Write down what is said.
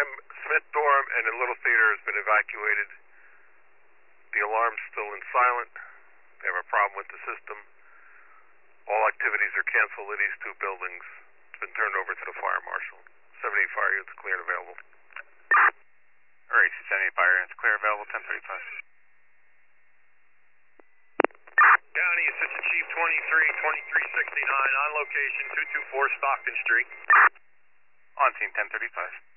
Smith Dorm and the Little Theater has been evacuated. The alarm's still in silent. They have a problem with the system. All activities are canceled at these two buildings. It's been turned over to the fire marshal. 78 fire units clear and available. Alright, 78 fire units clear, available, 1035. County Assistant Chief 2369 on location, 224 Stockton Street. On scene, 1035.